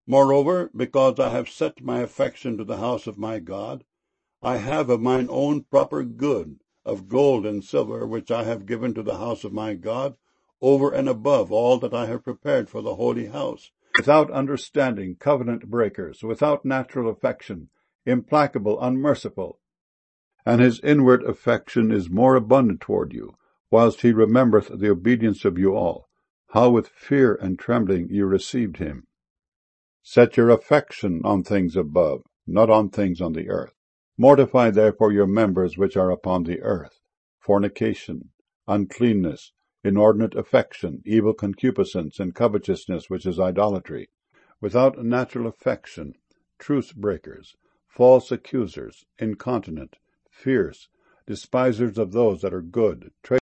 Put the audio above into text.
Moreover, because I have set my affection to the house of my God, I have of mine own proper good, of gold and silver, which I have given to the house of my God, over and above all that I have prepared for the holy house. Without understanding, covenant breakers, without natural affection, implacable, unmerciful. And his inward affection is more abundant toward you, whilst he remembereth the obedience of you all, how with fear and trembling you received him. Set your affection on things above, not on things on the earth. Mortify therefore your members which are upon the earth, fornication, uncleanness, inordinate affection, evil concupiscence, and covetousness, which is idolatry. Without natural affection, truce breakers, false accusers, incontinent, fierce, despisers of those that are good,